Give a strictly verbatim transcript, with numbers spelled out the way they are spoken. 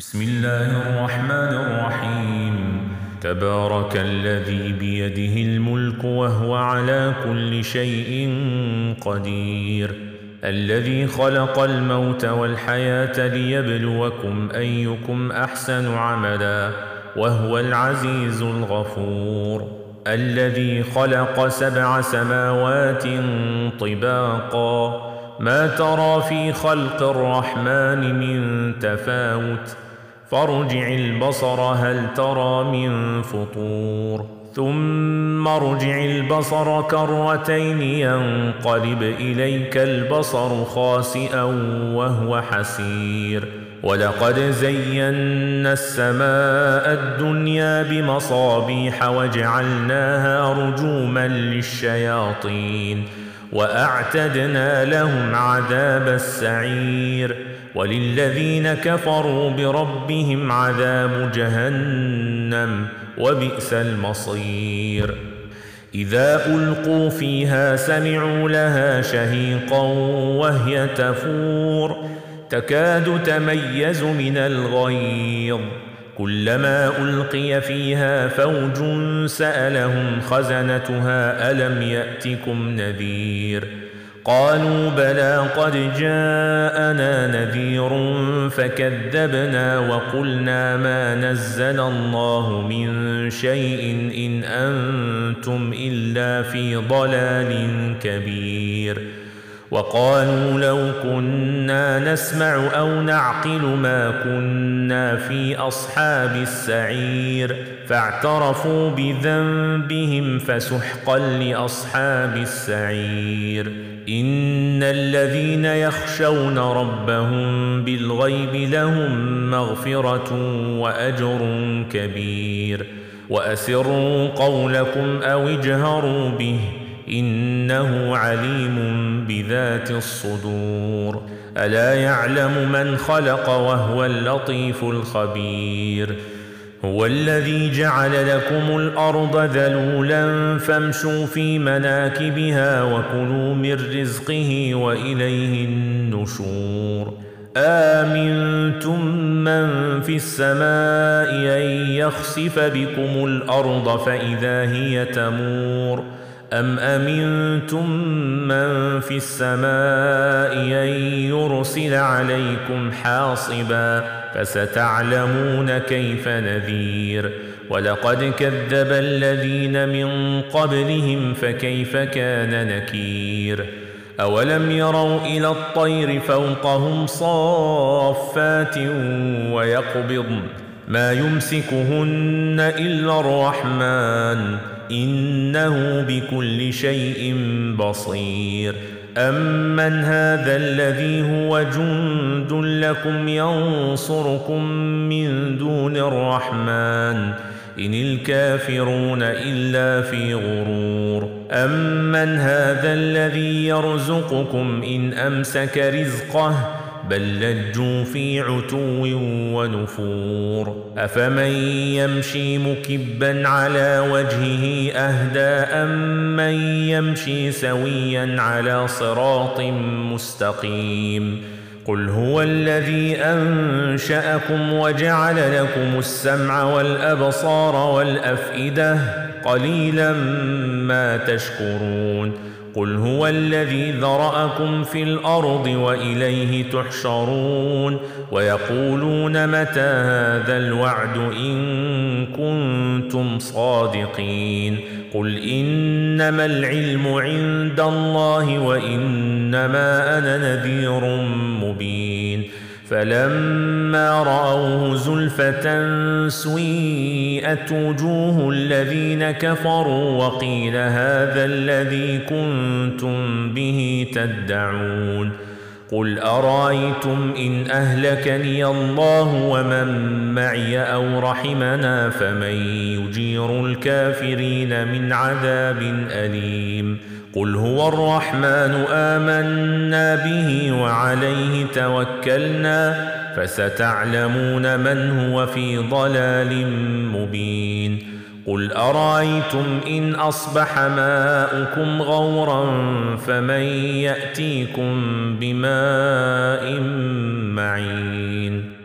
بسم الله الرحمن الرحيم تبارك الذي بيده الملك وهو على كل شيء قدير الذي خلق الموت والحياة ليبلوكم أيكم أحسن عملا وهو العزيز الغفور الذي خلق سبع سماوات طباقا ما ترى في خلق الرحمن من تفاوت فارجع البصر هل ترى من فطور ثم ارجع البصر كرتين ينقلب إليك البصر خاسئا وهو حسير ولقد زينا السماء الدنيا بمصابيح وجعلناها رجوما للشياطين وأعتدنا لهم عذاب السعير وللذين كفروا بربهم عذاب جهنم وبئس المصير إذا ألقوا فيها سمعوا لها شهيقا وهي تفور تكاد تميز من الغيظ كلما ألقي فيها فوج سألهم خزنتها ألم يأتكم نذير قالوا بلى قد جاءنا نذير فكذبنا وقلنا ما نزل الله من شيء إن أنتم إلا في ضلال كبير وقالوا لو كنا نسمع أو نعقل ما كنا في أصحاب السعير فاعترفوا بذنبهم فسحقا لأصحاب السعير إن الذين يخشون ربهم بالغيب لهم مغفرة وأجر كبير وأسروا قولكم أو اجهروا به إنه عليم بذات الصدور ألا يعلم من خلق وهو اللطيف الخبير هو الذي جعل لكم الأرض ذلولا فامشوا في مناكبها وكلوا من رزقه وإليه النشور آمنتم من في السماء أن يخسف بكم الأرض فإذا هي تمور أم أمنتم من في السماء أن يرسل عليكم حاصبا فستعلمون كيف نذير ولقد كذب الذين من قبلهم فكيف كان نكير أولم يروا إلى الطير فوقهم صافات ويقبضن ما يمسكهن إلا الرحمن إنه بكل شيء بصير أمن هذا الذي هو جند لكم ينصركم من دون الرحمن إن الكافرون إلا في غرور أمن هذا الذي يرزقكم إن أمسك رزقه بل لجوا في عتو ونفور أفمن يمشي مكبا على وجهه أهدى أمن يمشي سويا على صراط مستقيم قل هو الذي أنشأكم وجعل لكم السمع والأبصار والأفئدة قليلا ما تشكرون قل هو الذي ذرأكم في الأرض وإليه تحشرون ويقولون متى هذا الوعد إن كنتم صادقين قل إنما العلم عند الله وإنما أنا نذير مبين فلما رأوه زلفة سيئت وجوه الذين كفروا وقيل هذا الذي كنتم به تدعون قل أرأيتم إن أهلكني الله ومن معي أو رحمنا فمن يجير الكافرين من عذاب أليم قل هو الرحمن آمنا به وعليه توكلنا فستعلمون من هو في ضلال مبين قل أرأيتم إن أصبح ماؤكم غورا فمن يأتيكم بماء معين